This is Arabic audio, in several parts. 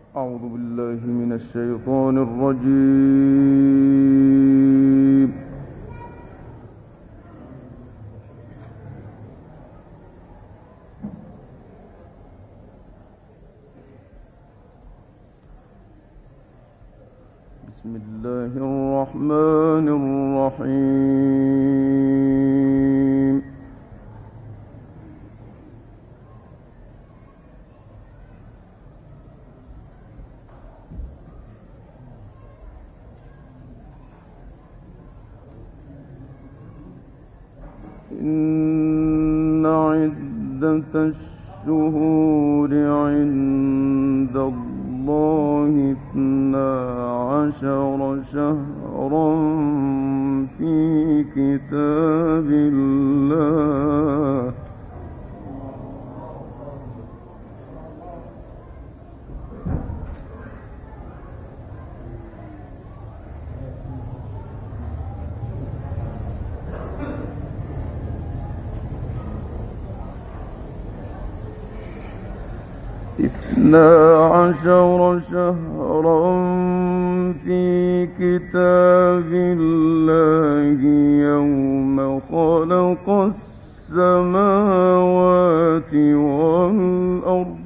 أعوذ بالله من الشيطان الرجيم. بسم الله الرحمن الرحيم. إن عدة الشهور عند الله 12 شهرا في كتاب الله شهرا في كتاب الله يوم خلق السماوات والأرض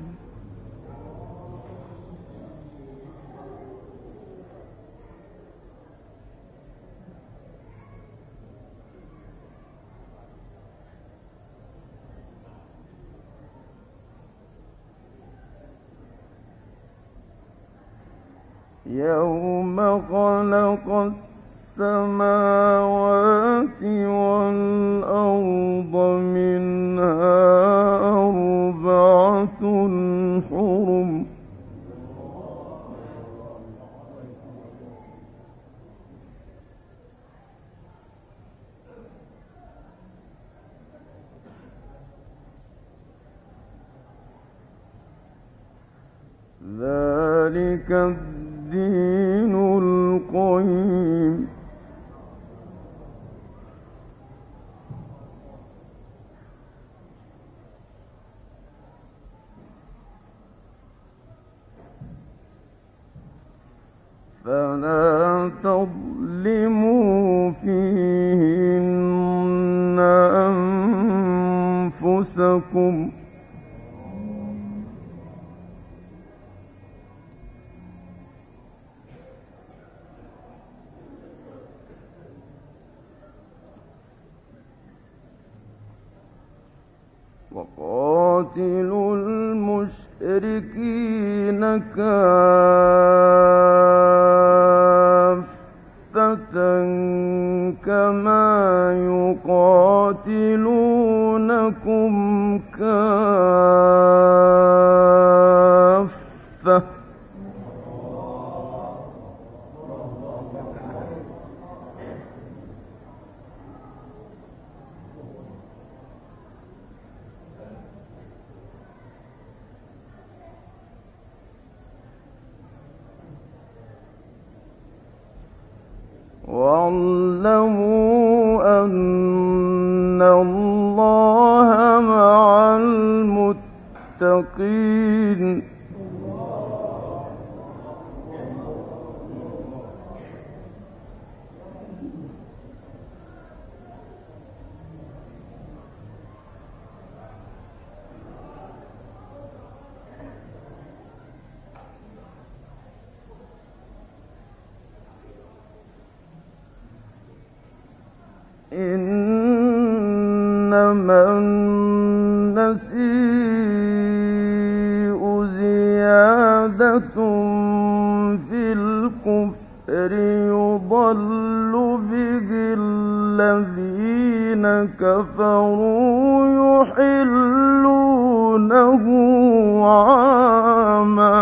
منها 4 حرم ذلك الدين القيم. فلا تظلموا فيهن أنفسكم وقاتلوا المشركين كافة كما يقاتلونكم كافة واعلموا أن الله مع المتقين. إنما النسيء زيادة في الكفر يضل به الذين كفروا يحلونه عاما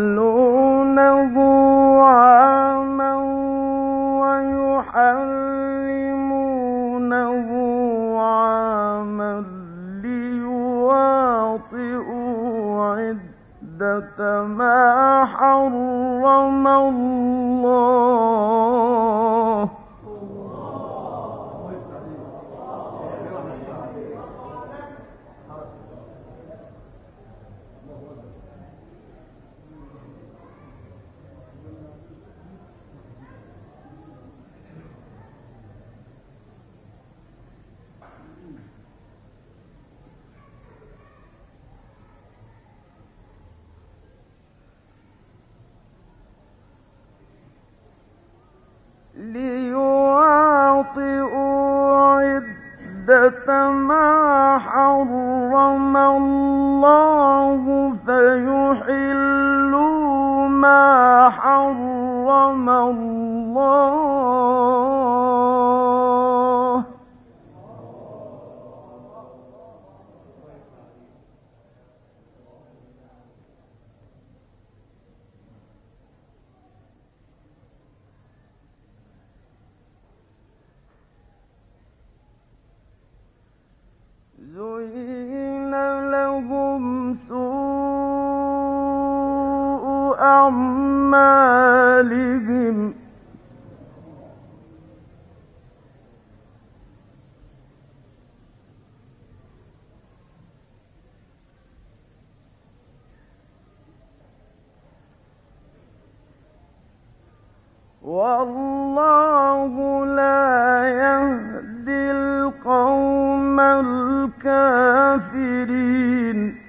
يحلونه عاما ويحرمونه ليواطئوا عدة ما حرم الله فيحلوا ما حرم الله. زين لهم سوء أعمالهم والله لا يهدي القوم الكافرين.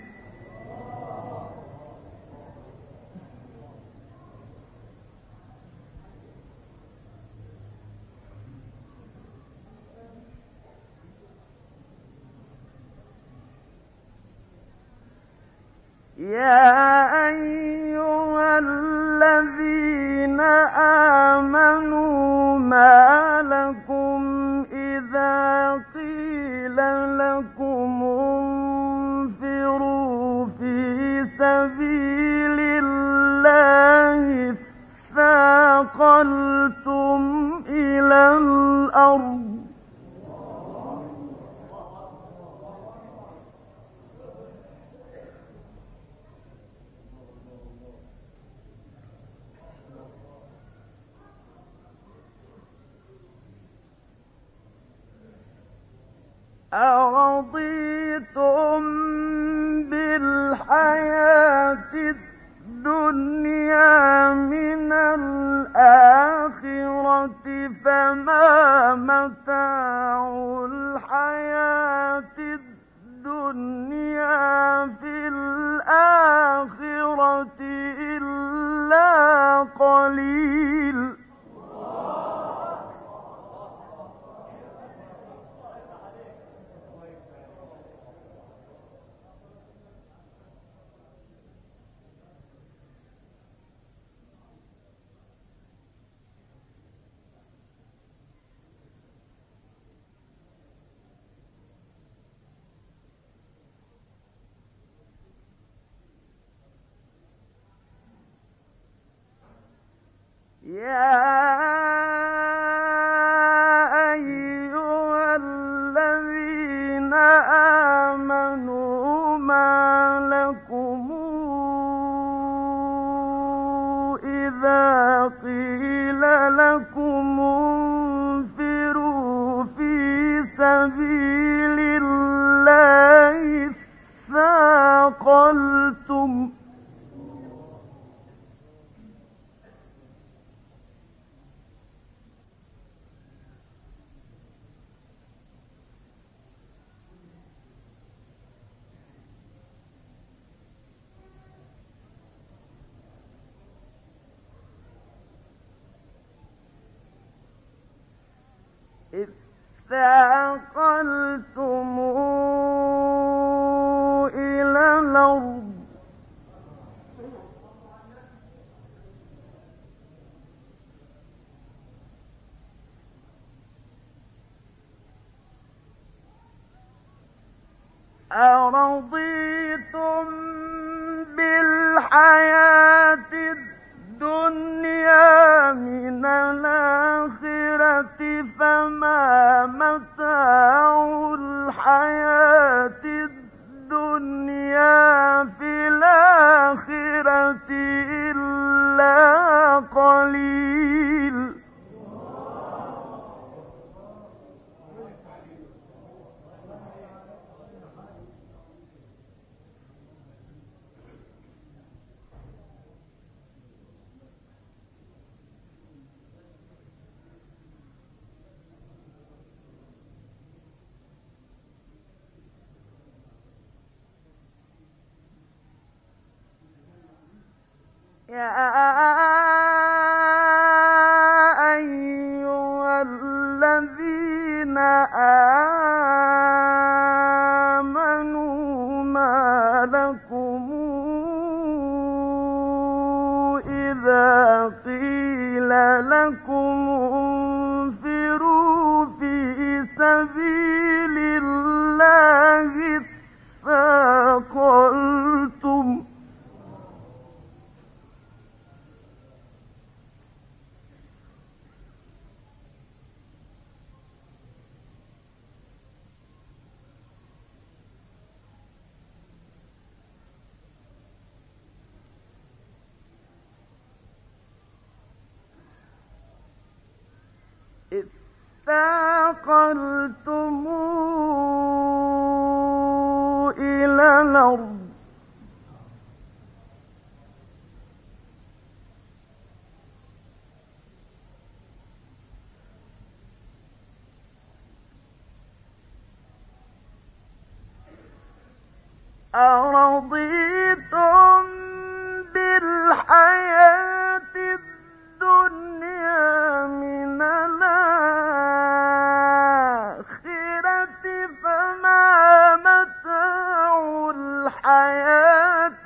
يا أيها الذين آمنوا ما لكم إذا قيل لكم انفروا في سبيل الله اثاقلتم إلى الأرض أرضيتم بالحياة الدنيا من الآخرة فما متاع الحياة الدنيا في الآخرة إلا قليل. يا أيها الذين آمنوا ما لكم إذا قيل لكم انفروا في سبيل الله اثاقلتم إلى الأرض أرضيتم بالحياة الدنيا من الآخرة فما متاع الحياة الدنيا في الآخرة إلا قليل. يا أيها الذين آمنوا ما لكم إذا قيل لكم انفروا في سبيل الله اثاقلتم إلى الأرض أرضيتم بالحياة الدنيا من الآخرة فما متاع الحياة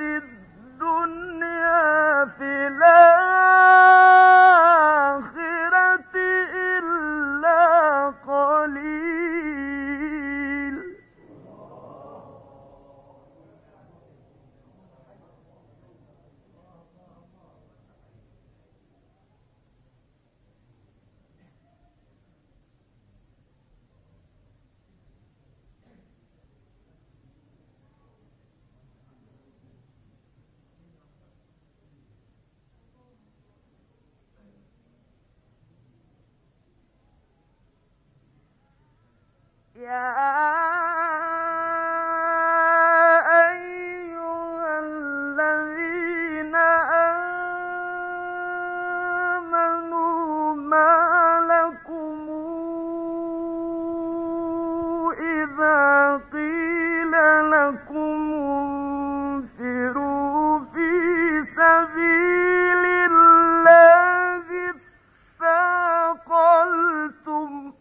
الدنيا في الآخرة إلا قليل. يا أيها الذين آمنوا ما لكم إذا قيل لكم انفروا في سبيل الله اثاقلتم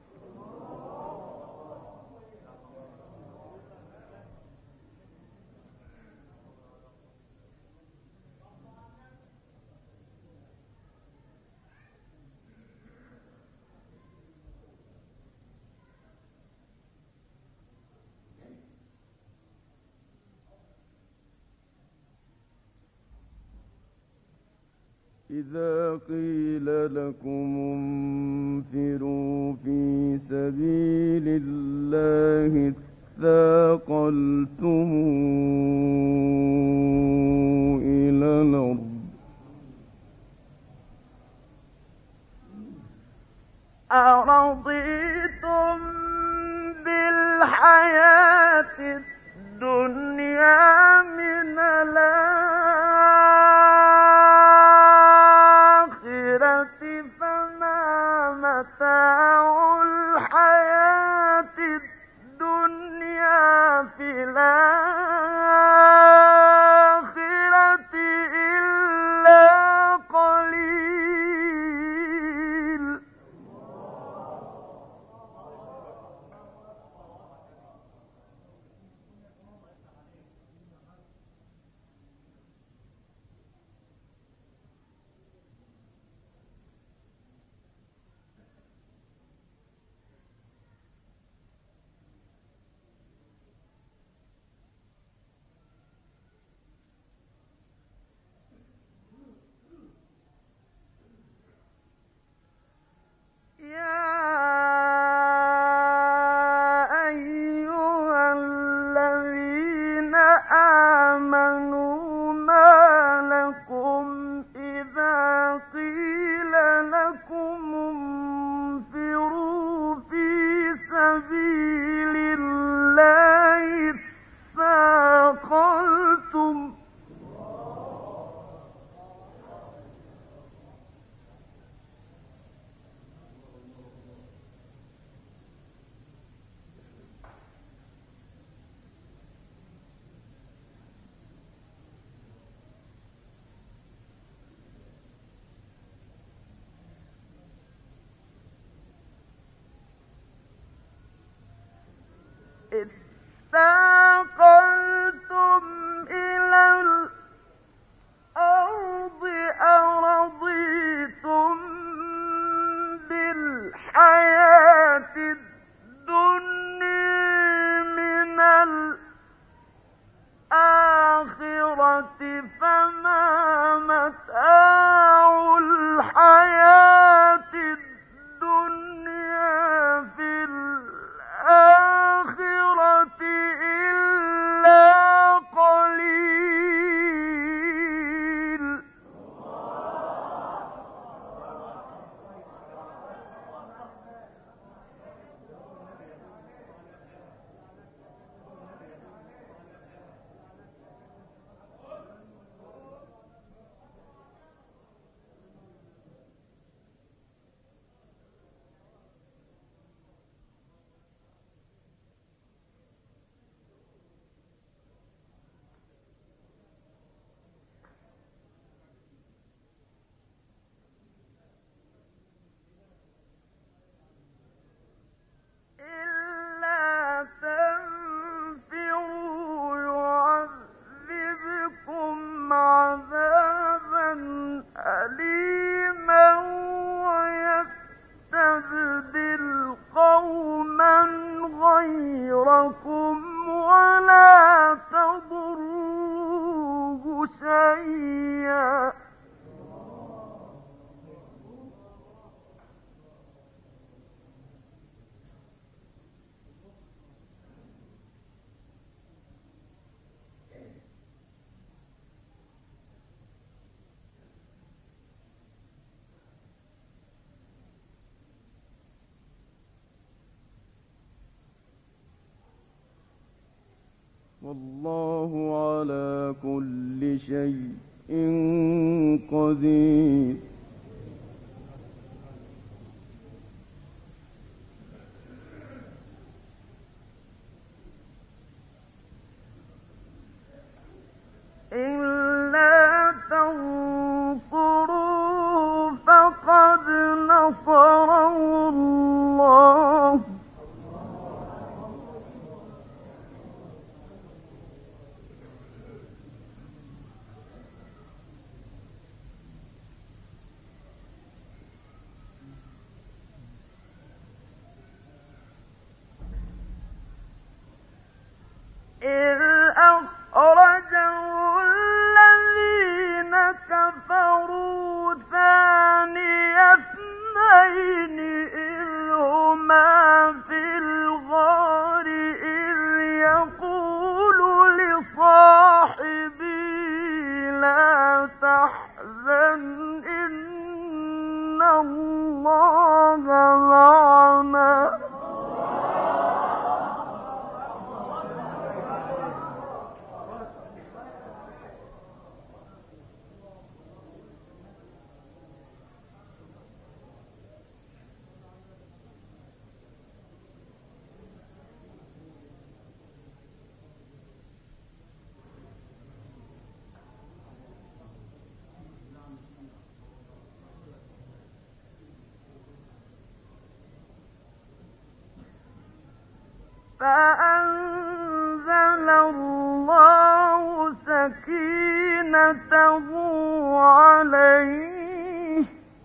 إذا قيل لكم انفروا في سبيل الله اثاقلتم إلى الأرض أرضيتم بالحياة الدنيا من الآخرة فما متاع الحياة الدنيا في الآخرة إلا قليل. آمنوا ما لكم إذا قيل لكم انفروا في سبيل الله اثاقلتم يستبدل قوما غيركم ولا تضروه شيئا. والله على كل شيء قدير. إلا تنصروه فقد نصره الله إذ أخرجه الذين كفروا ثاني اثنين إذ هما في الغار إذ يقول لصاحبه لا تحزن إن الله معنا فأنزل الله سكينته عليه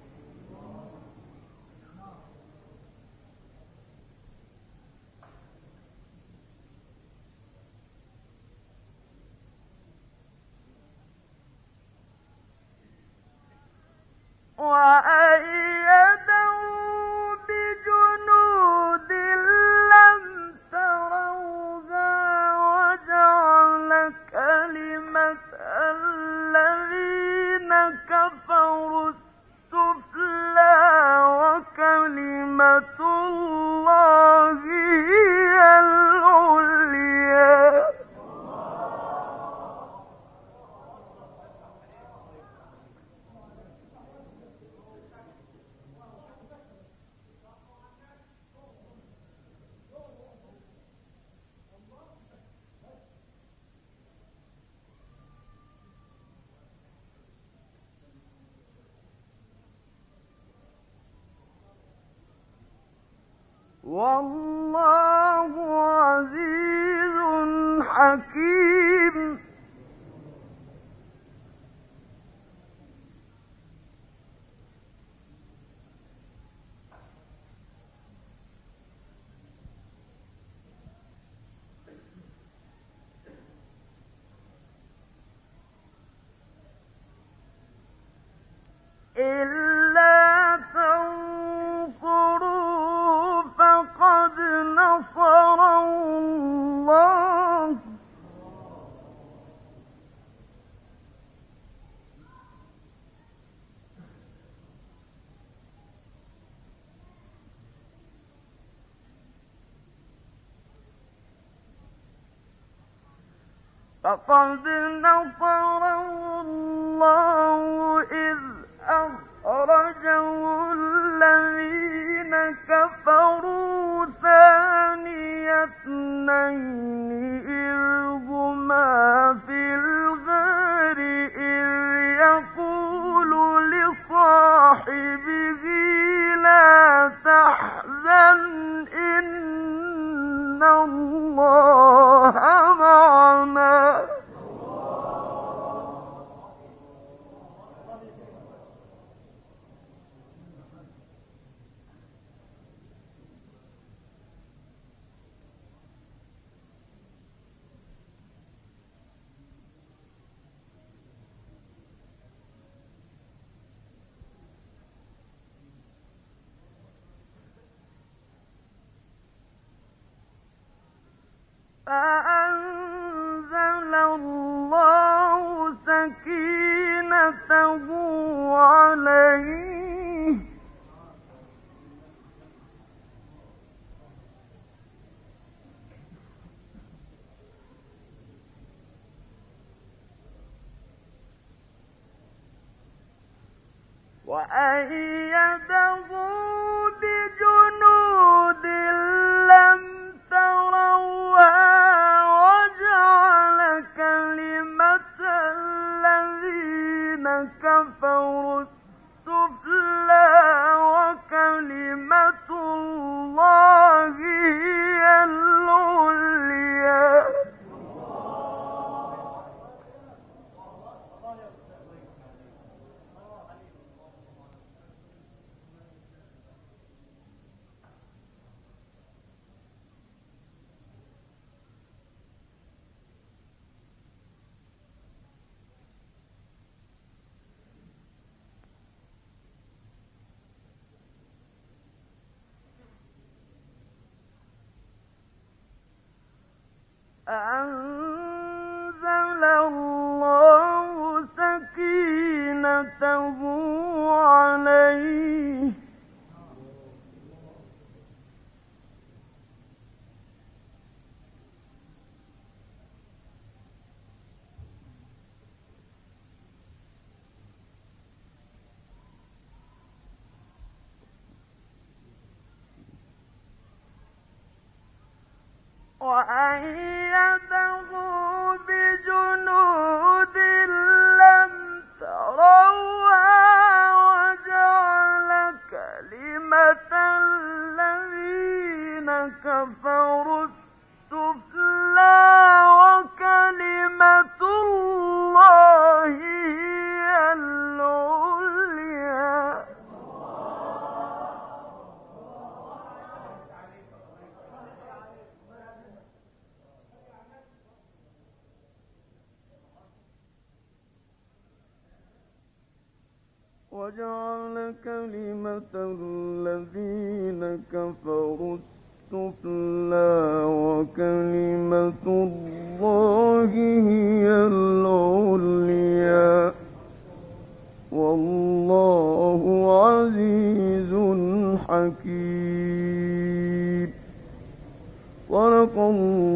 وأيده بجنود لم تروها وجعل كلمة الذين كفروا السفلى وكلمة الله هي العليا والله عزيز حكيم إلا تنصروه فقد نصره الله إذ أخرجه الذين كفروا ثاني اثنين إذ هما في الغار إذ يقول لصاحبه لا تحزن إن الله معنا فأنزل الله سكينته عليه وأيده بجنود لم تروها وجعل كلمة الذين كفروا السفلى وكلمة الله هي العليا أنزل الله سكينته عليه وأيده بجنود لم تروها وجعل كلمة الذين كفروا السفلى وكلمة الله هي العليا وجعل كلمة الذين كفروا السفلى وكلمة الله هي العليا والله عزيز حكيم. صدق الله